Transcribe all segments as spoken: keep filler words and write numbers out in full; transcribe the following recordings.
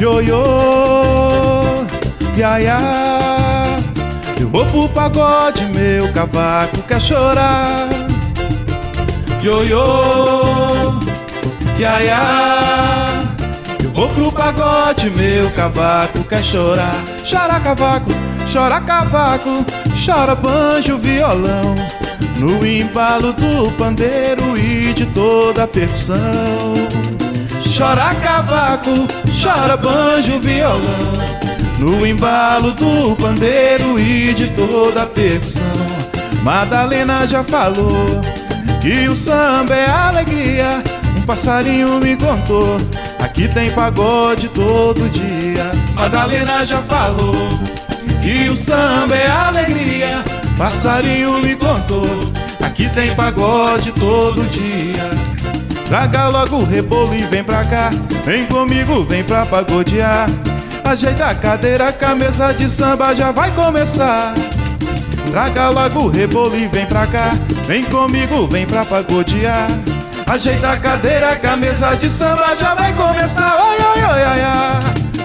ioiô, iaiá. Eu vou pro pagode, meu cavaco quer chorar. Ioiô, iaiá. Eu vou pro pagode, meu cavaco quer chorar. Chora cavaco, chora cavaco, chora banjo, violão, no embalo do pandeiro e de toda a percussão. Chora cavaco, chora banjo, violão, no embalo do pandeiro e de toda a percussão. Madalena já falou que o samba é alegria. Um passarinho me contou, aqui tem pagode todo dia. Madalena já falou que o samba é alegria. Passarinho me contou, aqui tem pagode todo dia. Traga logo o rebolo e vem pra cá, vem comigo, vem pra pagodear. Ajeita a cadeira que a mesa de samba já vai começar. Traga logo o rebolo e vem pra cá, vem comigo, vem pra pagodear. Ajeita a cadeira que a mesa de samba já vai começar. Oi, oi, oi, iaiá,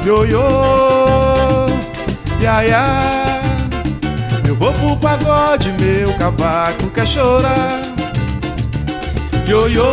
ioiô, iaiá. Eu vou pro pagode, meu cavaco quer chorar. Ioiô,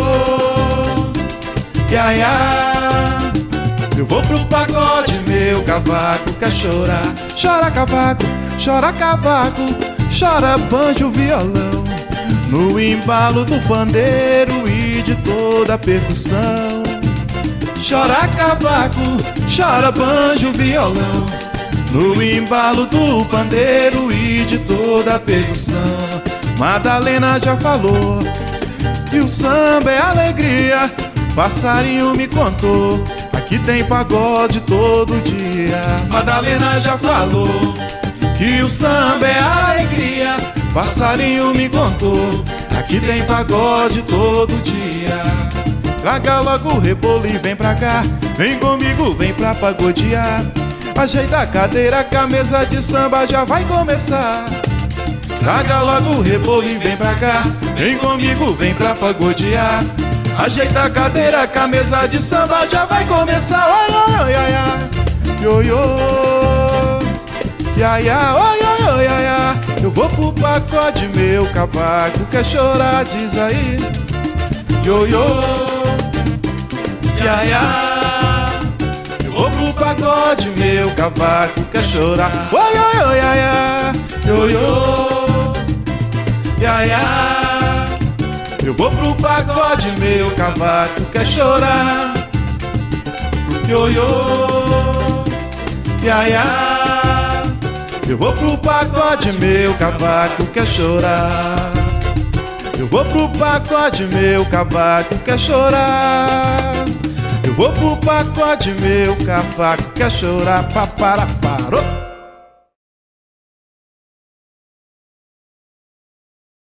iaiá. Eu vou pro pagode, meu cavaco quer chorar. Chora cavaco, chora cavaco, chora banjo, violão, no embalo do pandeiro e de toda a percussão. Chora cavaco, chora banjo, violão, no embalo do pandeiro e de toda a percussão. Madalena já falou que o samba é alegria. Passarinho me contou, aqui tem pagode todo dia. Madalena já falou que o samba é alegria. Passarinho me contou, aqui tem pagode todo dia. Traga logo o rebolo e vem pra cá, vem comigo, vem pra pagodear. Ajeita a cadeira que a mesa de samba já vai começar. Traga logo o rebolo e vem pra cá, vem comigo, vem pra pagodear. Ajeita a cadeira que a mesa de samba já vai começar. Oi, oi, oi, iaiá, ioiô, iaiá, oi, oi, oi, iaiá. Eu vou pro pagode, meu cavaco quer chorar, diz aí. Ioiô, iaiá. Eu vou pro pagode, meu cavaco quer chorar. Oi, oi, oi, iaiá, ioiô, iaiá. Eu vou pro pagode, meu cavaco quer chorar. Ioiô, iaiá. Eu vou pro pagode, meu cavaco quer chorar. Eu vou pro pagode, meu cavaco quer chorar. Eu vou pro pagode, meu cavaco quer chorar. Papara, parou.